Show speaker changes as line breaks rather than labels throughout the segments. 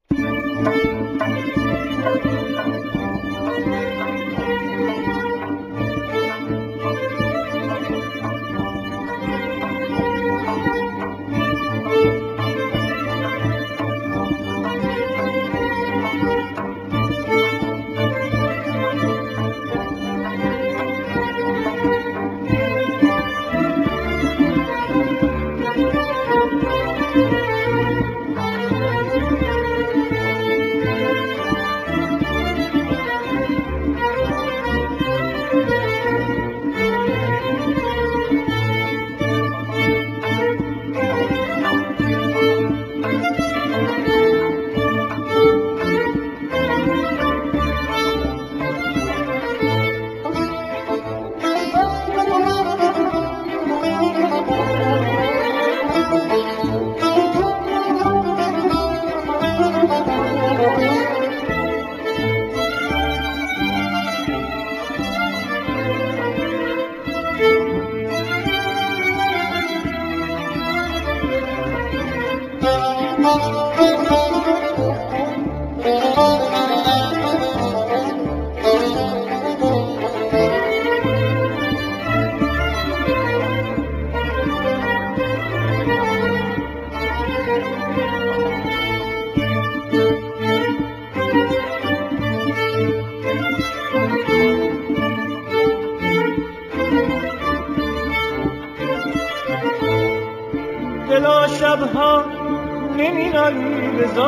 دلا شبها نمی‌نالی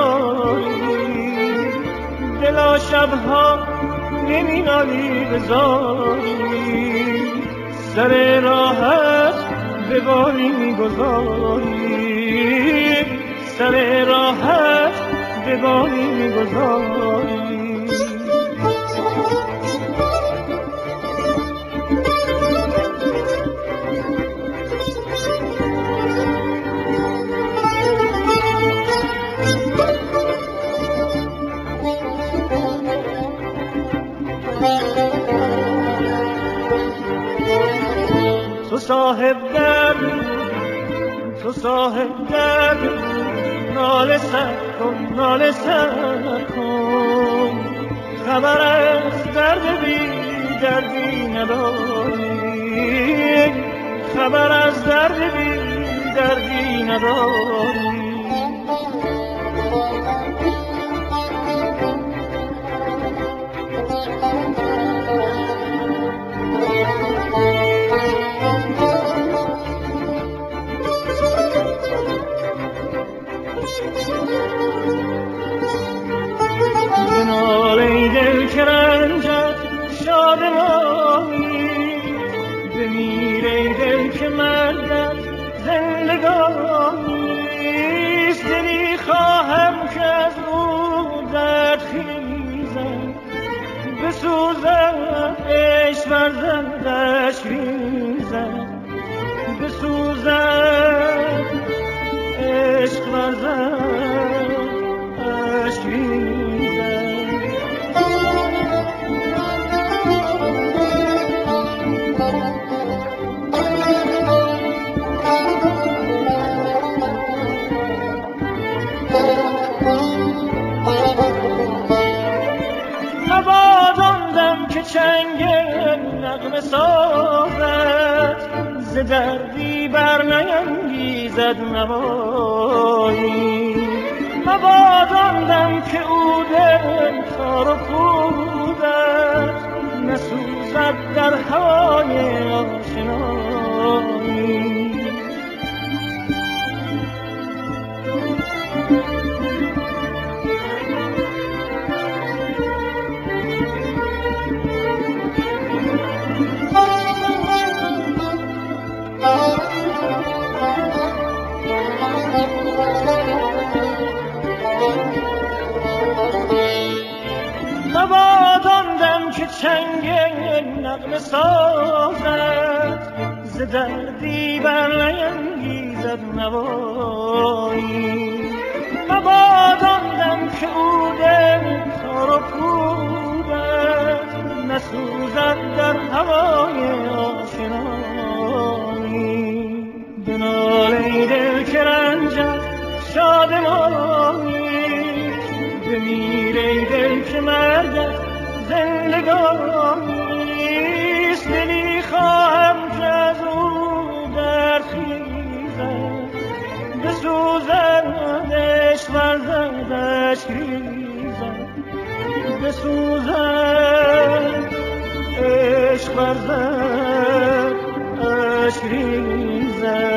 بزاری، دلا شبها نمی‌نالی بزاری، سر راحت به باری می‌گذاری، سر راحت به باری می‌گذاری. تو صاحب درد، تو صاحب درد، ناله سر کن، ناله سر کن، خبر از درد بی دردی نداری، خبر از درد بی دردی نداری. که رنجت شادمانی، بمیر ای دل که مردت زندگانیست. دلی خواهم که از او درد خیزد، بسوزد عشق ورزد اشک ریزد، بسوزد عشق ورزد اشک ریزد. که چنگ نغمه سازد، ز دردی بر نینگیزد نوایی. مباد دم که او دل تار و پودد، نسوزد در هوای آشنایی. چنگ نغمه سازد، ز دردی بر نینگیزد نوایی. مبادا دم که او دل تار و پودد، نسوزد در هوای آشنایی. بنال ای دل که رنجت شادمانی، بمیره دل که مرگت زندگانیست. دلی خواهم که از او برخیزد، بسوزد عشق ورزد اشک ریزد، بسوزد عشق ورزد اشک ریزد.